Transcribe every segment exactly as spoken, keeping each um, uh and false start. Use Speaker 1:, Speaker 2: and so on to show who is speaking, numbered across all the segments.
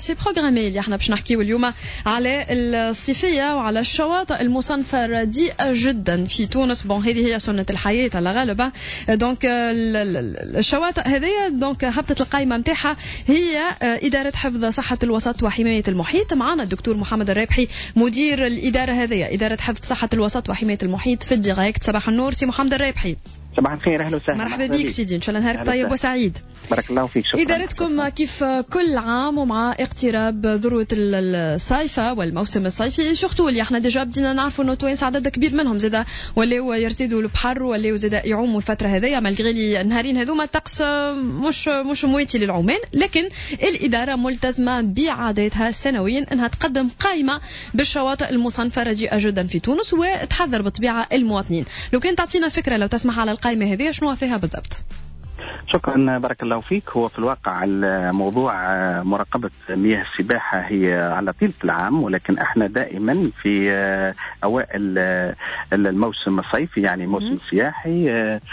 Speaker 1: سي بروغرامي اللي احنا باش نحكيو اليوم على الصيفيه وعلى الشواطئ المصنفه رديئه جدا في تونس. بون هذه هي سنه الحياه على غالبا. دونك الشواطئ هذه دونك هبطت القائمه نتاعها هي اداره حفظ صحه الوسط وحمايه المحيط. معنا الدكتور محمد الرابحي مدير الاداره هذه، اداره حفظ صحه الوسط وحمايه المحيط في الديريكت. صباح النور سي محمد الرابحي.
Speaker 2: صباح الخير، اهلا وسهلا.
Speaker 1: مرحبا بك سيدي، ان شاء الله نهارك طيب وسعيد.
Speaker 2: بارك الله فيك. شكرا.
Speaker 1: ادارتكم كيف كل عام ومع اقتراب ذروه الصيفه والموسم الصيفي شفتوا اللي احنا ديجا بدينا نعرفوا انه توانس عدد كبير منهم زاد ولاو يرتدوا البحر ولاو زاد يعوموا الفتره هذيا، مالغري لي النهارين هذوما الطقس مش مش مويتي للعومان، لكن الاداره ملتزمه بعاداتها سنويا انها تقدم قائمه بالشواطئ المصنفه رديئه جدا في تونس وتحذر بالطبيعه المواطنين. لو كان تعطينا فكره لو تسمح على القائمة هذه شنو فيها بالضبط؟
Speaker 2: شكرا، بارك الله فيك. هو في الواقع الموضوع مراقبة مياه السباحة هي على طيلة العام، ولكن احنا دائما في أوائل الموسم الصيفي يعني موسم سياحي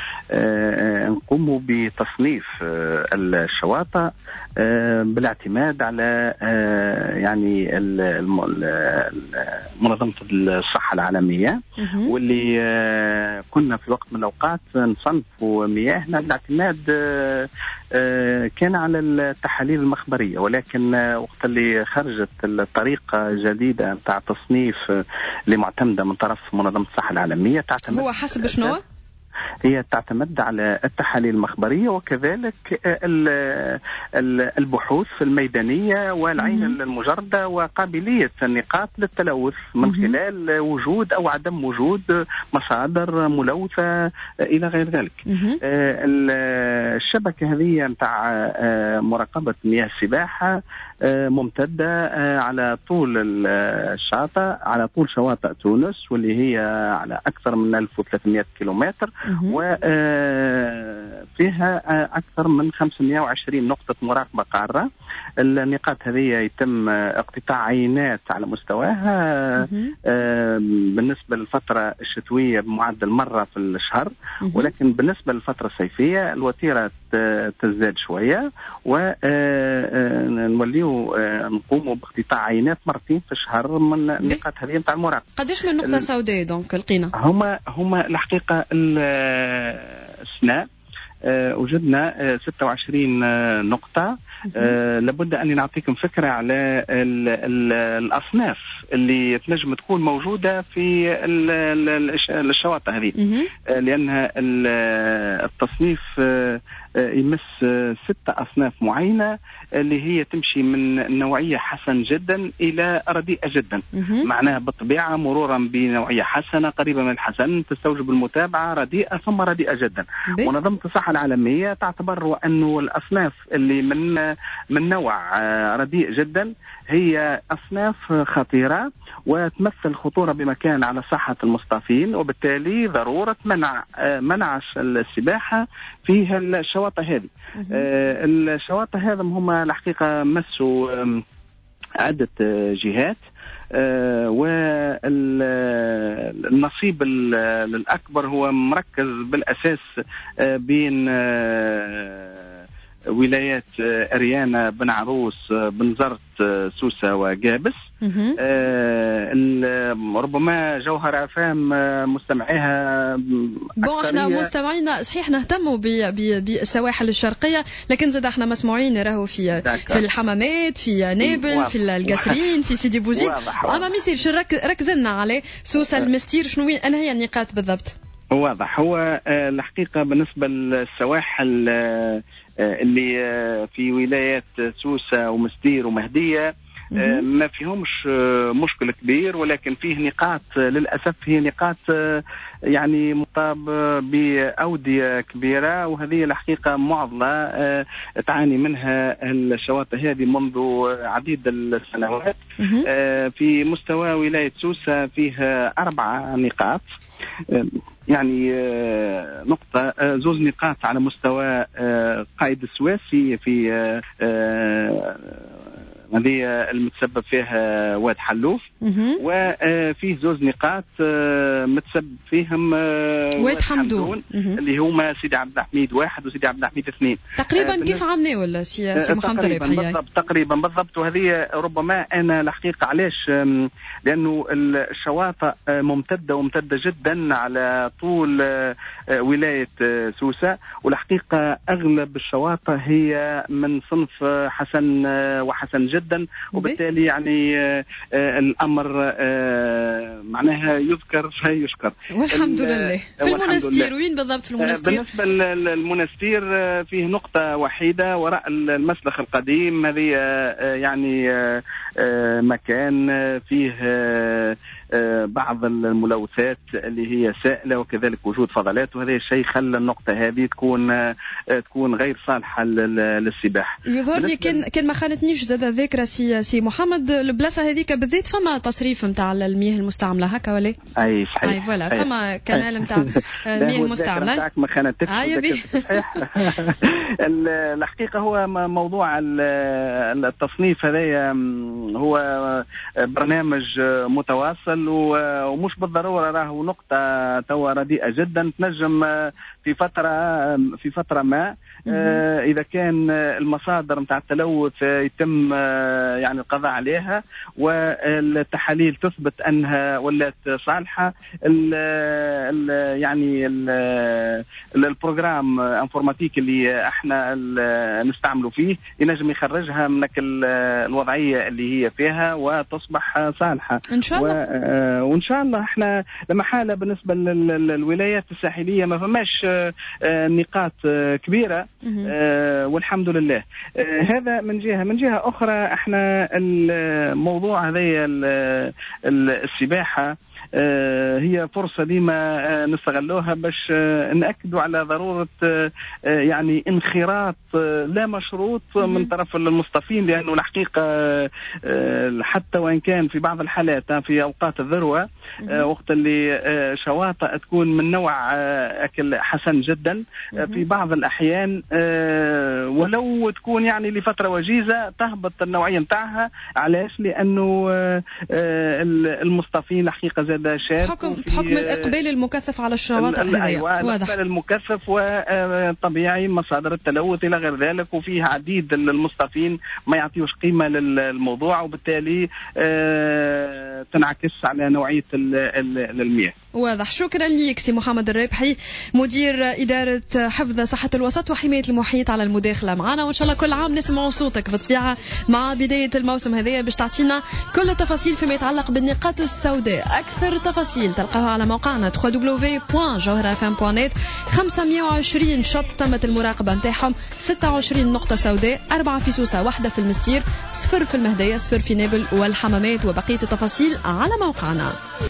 Speaker 2: نقوم بتصنيف الشواطئ بالاعتماد على يعني منظمة الصحة العالمية، واللي كنا في وقت من الأوقات نصنفوا مياهنا بالاعتماد كان على التحاليل المخبرية، ولكن وقت اللي خرجت الطريقة جديدة تاع تصنيف اللي معتمدة من طرف منظمة الصحة العالمية تعتمد
Speaker 1: هو حسب شنو؟
Speaker 2: هي تعتمد على التحاليل المخبرية وكذلك البحوث الميدانية والعين المجردة وقابلية النقاط للتلوث من خلال وجود أو عدم وجود مصادر ملوثة إلى غير ذلك. الشبكة هذه متاع مراقبة مياه السباحة ممتدة على طول الشاطئ، على طول شواطئ تونس، واللي هي على أكثر من ألف وثلاثمائة كيلومتر، وفيها أكثر من خمسمائة وعشرين نقطة مراقبة قارة. النقاط هذه يتم اقتطاع عينات على مستواها بالنسبة للفترة الشتوية بمعدل مرة في الشهر، ولكن بالنسبة للفترة الصيفية الوتيرة تزداد شوية ونوليو نقوموا باقتطاع عينات مرتين في الشهر من النقاط هذه نتاع المراقبة.
Speaker 1: قداش من نقطة سوداء دونك لقينا؟
Speaker 2: هما هما الحقيقة السنة وجدنا ستة وعشرين نقطة. أه لابد أن نعطيكم فكرة على ال ال الأصناف اللي تنجم تكون موجودة في ال ال الشواطئ هذه، لأنها التصنيف يمس ستة أصناف معينة اللي هي تمشي من نوعية حسن جدا إلى رديئة جدا. معناها بالطبيعة مرورا بنوعية حسنة قريبة من الحسن تستوجب المتابعة، رديئة ثم رديئة جدا. منظمة الصحة العالمية تعتبر أنه الأصناف اللي من من نوع رديء جدا هي أصناف خطيرة وتمثل خطورة بمكان على صحة المصطادين، وبالتالي ضرورة منع منع السباحة فيها الشواطئ هذه. الشواطئ هذا هم الحقيقة مسوا عدة جهات، والنصيب الأكبر هو مركز بالأساس بين ولايات أريانا، بن عروس، بن زرت، سوسة وجابس. آه ربما جوهر عفام مستمعيها
Speaker 1: بون احنا مستمعينا صحيح نهتموا بالسواحل الشرقية، لكن زاد احنا مسموعين راهو في في الحمامات، في نابل، في القصرين، في سيدي بوزيد. اما ما يصيرش ركزنا على سوسة المستير. شنو انا هي النقاط بالضبط؟
Speaker 2: واضح. هو الحقيقة بالنسبة للسواحل اللي في ولايات سوسة ومستير ومهدية ما فيهمش مشكل كبير، ولكن فيه نقاط للأسف هي نقاط يعني مطاب بأودية كبيرة، وهذه الحقيقة معضلة تعاني منها الشواطئ هذه منذ عديد السنوات. في مستوى ولاية سوسة فيها أربع نقاط، يعني نقطة زوز نقاط على مستوى قائد السويس في في هذه المتسبب فيها واد حلوف، وفيه زوز نقاط متسبب فيهم
Speaker 1: واد حمدون
Speaker 2: اللي هما سيدي عبد الحميد واحد وسيدي عبد الحميد اثنين.
Speaker 1: تقريبا كيف عملنا ولا سي, سي محمد الربحي؟
Speaker 2: بالضبط تقريبا بالضبط. وهذه ربما انا الحقيقه علاش، لانه الشواطئ ممتده وممتده جدا على طول ولايه سوسه، والحقيقه اغلب الشواطئ هي من صنف حسن وحسن جدا، وبالتالي يعني الامر معناها يذكر فيشكر.
Speaker 1: والحمد لله. في المنستير وين بالضبط في المنستير؟
Speaker 2: بالنسبه للمنستير فيه نقطه وحيده وراء المسلخ القديم، هذه يعني مكان فيه بعض الملوثات اللي هي سائله وكذلك وجود فضلات، وهذا الشيء خلى النقطه هذه تكون تكون غير صالحه للسباحه.
Speaker 1: يظهر لي كان كان ما خانتنيش زاد ذاكره سي سي محمد، البلاصه هذيك بالذات فما تصريف نتاع المياه المستعمله هكا ولا؟
Speaker 2: اي صحيح.
Speaker 1: اي فوالا فما كنال نتاع المياه المستعمله.
Speaker 2: نتاعك ما خانتكش. صحيح. الحقيقه هو موضوع التصنيف هذايا هو برنامج متواصل، ومش بالضروره راهو نقطه توا رديئه جدا تنجم في فتره في فتره ما اذا كان المصادر نتاع التلوث يتم يعني القضاء عليها والتحاليل تثبت انها ولات صالحه، ال ال يعني ال البروجرام انفورماتيك اللي احنا نستعملوا فيه ينجم يخرجها من الوضعيه اللي هي فيها وتصبح صالحه
Speaker 1: ان شاء الله.
Speaker 2: وان شاء الله احنا لما حاله بالنسبه للولايات الساحليه ما فماش نقاط كبيره والحمد لله. هذا من جهه. من جهه اخرى احنا الموضوع هذا السباحه هي فرصة ديما نستغلوها باش نأكدوا على ضرورة يعني انخراط لا مشروط من طرف المصطفين، لأنه الحقيقة حتى وإن كان في بعض الحالات في أوقات الذروة وقت اللي شواطئ تكون من نوع أكل حسن جدا، في بعض الأحيان ولو تكون يعني لفترة وجيزة تهبط النوعية متاعها. علاش؟ لأنه المصطفين الحقيقة زاد
Speaker 1: حكم بحكم الإقبال المكثف على الشواطئ هذه.
Speaker 2: أيوة الإقبال المكثف وطبيعي مصادر التلوث إلى غير ذلك، وفيه عديد المصطفين ما يعطيوش قيمة للموضوع، وبالتالي تنعكس على نوعية المياه.
Speaker 1: واضح. شكرا لك سي محمد الربحي، مدير إدارة حفظ صحة الوسط وحماية المحيط، على المداخلة معنا، وإن شاء الله كل عام نسمع صوتك بطبيعة مع بداية الموسم هذه باش تعطينا كل التفاصيل فيما يتعلق بالنقاط السوداء. أكثر تفاصيل تلقاها على موقعنا دبليو دبليو دبليو دوت جوهرة اف ام دوت نت. خمسمائة وعشرين شط تمت المراقبة نتاعهم، ستة وعشرين نقطة سوداء، أربعة في سوسة، واحدة في المستير، صفر في المهدية، صفر في نابل والحمامات، وبقية التفاصيل على موقعنا.